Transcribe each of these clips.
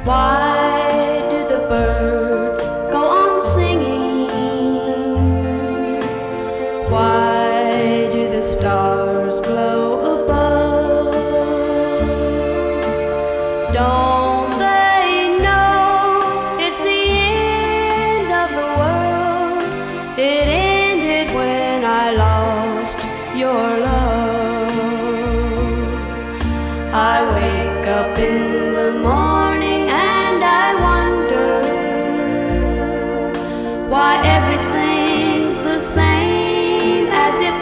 Why do the birds go on singing? Why do the stars glow above? Don't they know it's the end of the world? It ended when I lost your love. I wake up in the morning and I wonder why everything's the same as it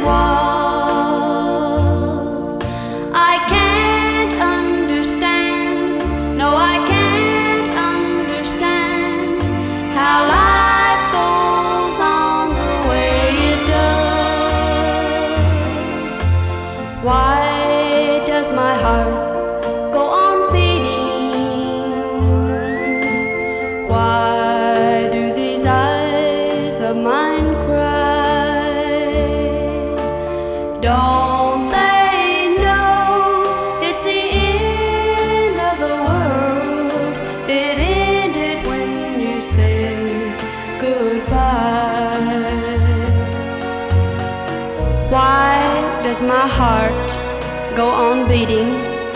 was. I can't understand, no, I can't understand how life goes on the way it does. Why does my heart go on beating? Why do these eyes of mine cry? Don't they know it's the end of the world? It ended when you said goodbye. Why does my heart go on beating?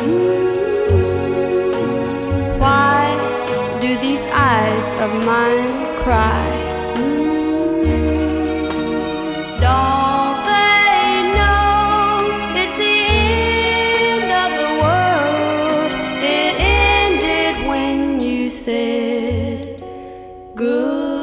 Why do these eyes of mine cry? Don't they know it's the end of the world? It ended when you said goodbye.